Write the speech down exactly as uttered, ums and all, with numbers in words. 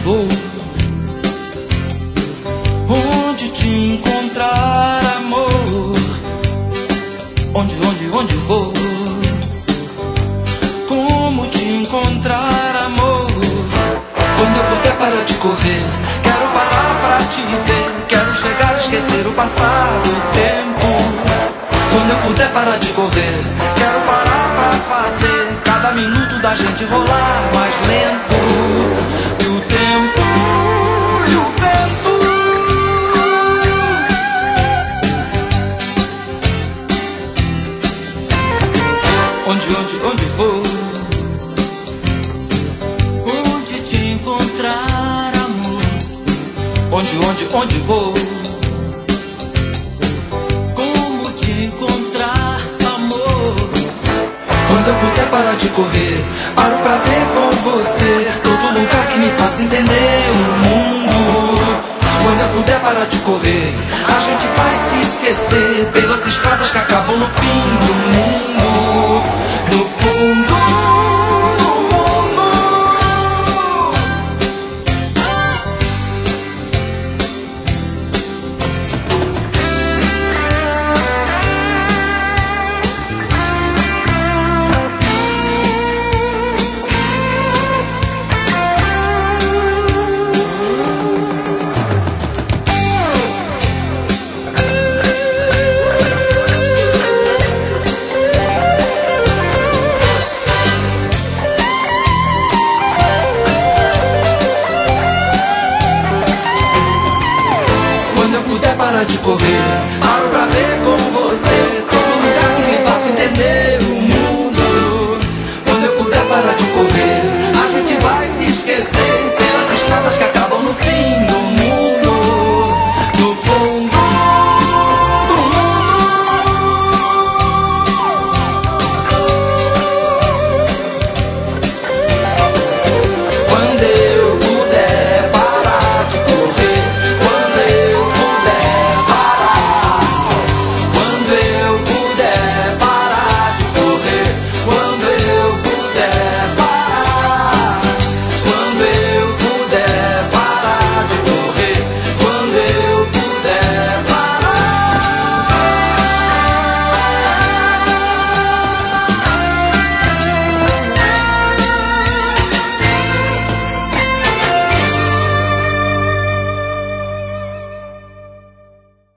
vou? Onde te encontrar, amor? Onde, onde, onde vou? Como te encontrar, amor? Quando eu puder parar de correr, quero parar pra te ver. Quero chegar a esquecer o passado, o tempo. Quando eu puder parar de correr, quero parar pra fazer cada minuto da gente rolar mais lento. E o tempo e o vento. Onde, onde, onde vou? Onde te encontrar, amor? Onde, onde, onde vou? Como te encontrar, amor? Quando eu puder parar de correr, paro pra ver com você todo lugar que me faça entender o mundo. Quando eu puder parar de correr, a gente vai se esquecer pelas estradas que acabam no fim do mundo. No fundo do mundo. Parar de correr,